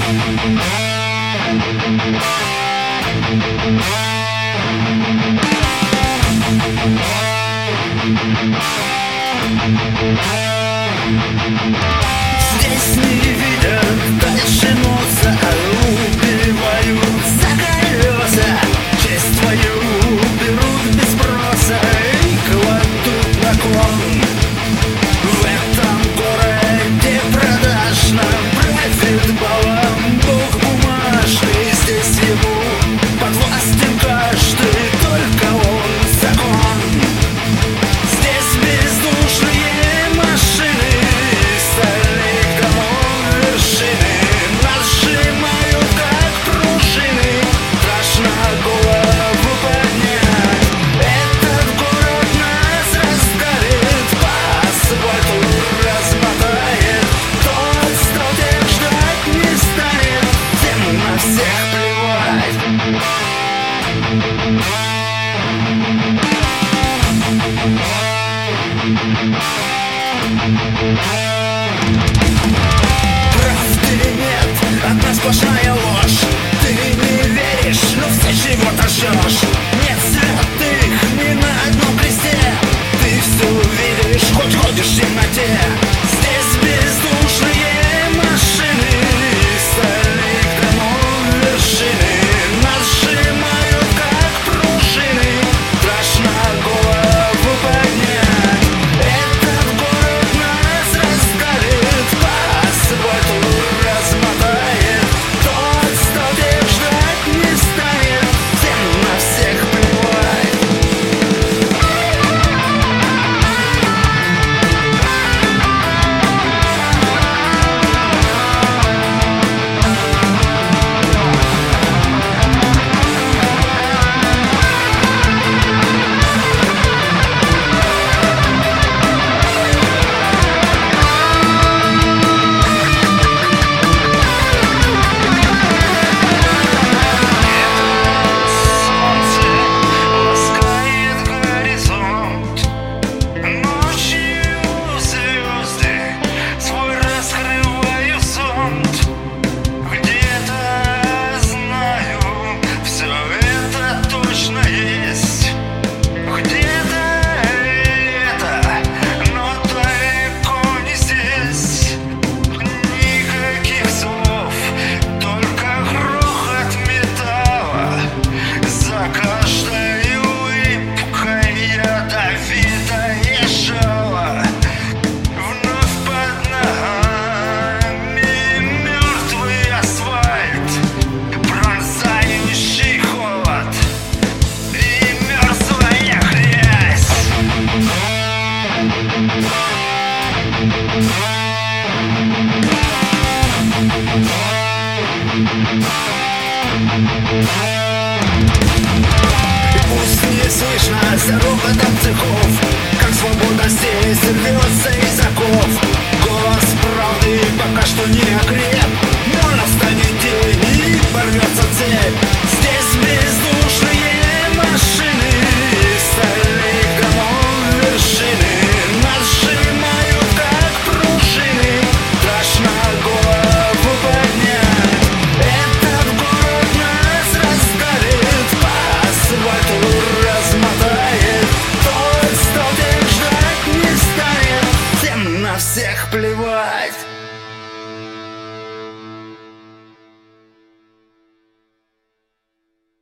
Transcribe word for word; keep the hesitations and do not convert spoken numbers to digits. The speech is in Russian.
Здесь не видят дальше носа, а убивают за колеса. Честь твою берут без спроса и кладут на кон. В этом городе продажно правит балом бог бумажный. Здесь ему подвластен каждый, только он закон. Здесь бездушные машины, стальных домов вершины нас сжимают, как пружины. Страшно голову поднять. Этот город нас раздавит, по асфальту размотает. Тот стал тем, ждать не станет, всем на всех плевать. Правды нет, одна сплошная ложь. Ты не веришь, но все чего-то жжешь. Нет святых ни на одном кресте. Ты все видишь, хоть ходишь в темноте. Здесь бездушные машины, стальных домов вершины нас сжимают, как пружины. Страшно голову поднять. Этот город нас раздавит, по асфальту размотает. Тот стал тем, ждать не станет, всем на всех плевать. Пусть не слышно за ропотом цехов.